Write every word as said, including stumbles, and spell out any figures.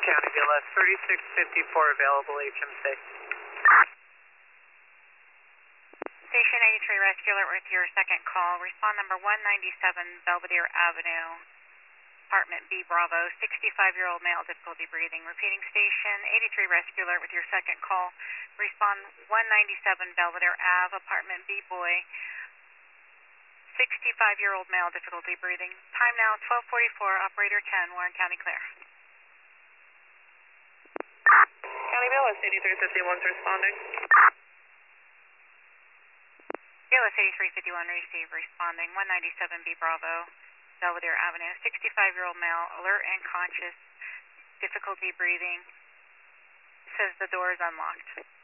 County B L S thirty-six fifty-four available H M C. Station eighty-three Rescue Alert with your second call. Respond number one ninety-seven Belvedere Avenue, apartment B Bravo, sixty-five-year-old male, difficulty breathing. Repeating station eighty-three Rescue Alert with your second call. Respond one ninety-seven Belvedere Ave, apartment B Boy, sixty-five-year-old male, difficulty breathing. Time now twelve forty-four, operator ten, Warren County clear. County B L S eighty-three fifty-one is responding. B L S eighty-three fifty-one receive, responding one ninety-seven B Bravo, Belvedere Avenue, sixty-five-year-old male, alert and conscious, difficulty breathing, says the door is unlocked.